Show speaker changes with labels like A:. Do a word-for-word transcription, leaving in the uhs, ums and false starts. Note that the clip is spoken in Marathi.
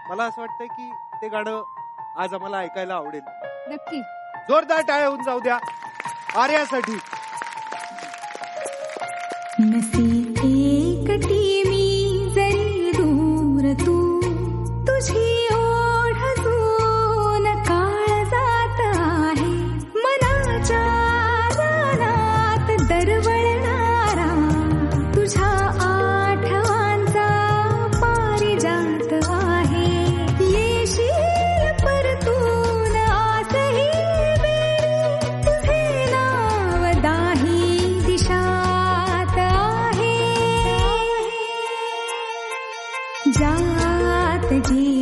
A: मला असं वाटतंय की ते गाणं आज आम्हाला ऐकायला आवडेल.
B: नक्की.
A: जोरदार टाळ्या होऊन जाऊ द्या आर्यासाठी.
C: एकटी मी जरी दूर तू तुझी ओढ सून काळ जात आहे मनाच्या रानात दरवळणारा तुझ्या आठवांचा पारिजात आहे. येशील परतून आजही बेडी तुझे नाव दाही दिशात आहे. जात जी